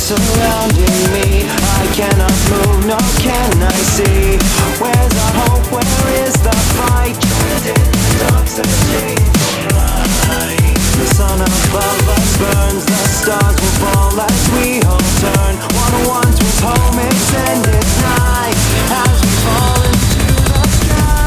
surrounding me. I cannot move, nor can I see. Where's our hope? Where is the fight? Joined in the dark, searching for light. The sun above us burns, the stars will fall as we all turn. What once was home, it's ended night as we fall into the sky.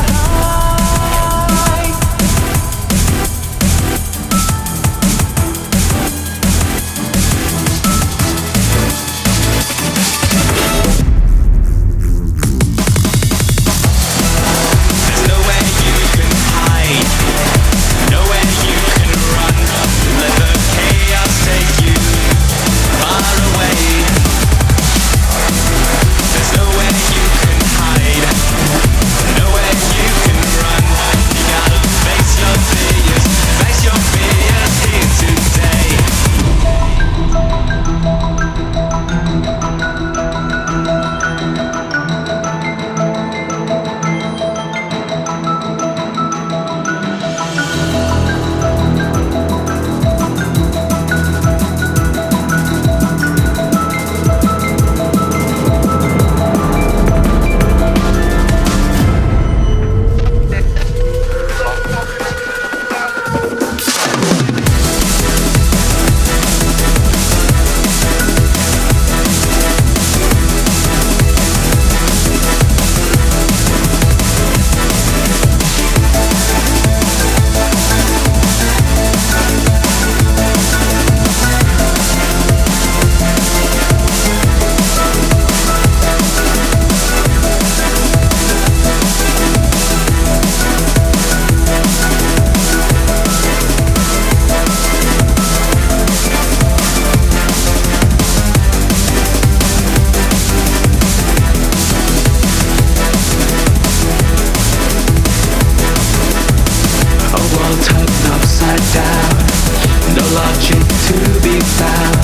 No logic to be found.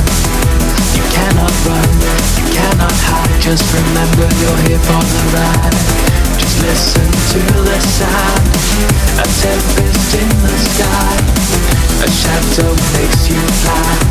You cannot run, you cannot hide. Just remember you're here for the ride. Just listen to the sound. A tempest in the sky. A shadow makes you fly.